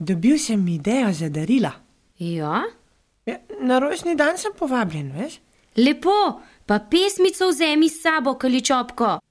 Dobil sem idejo za darila. Ja? Ja, na rojstni dan sem povabljen, veš? Lepo, pa pesmico vzemi s sabo, Kaličopko.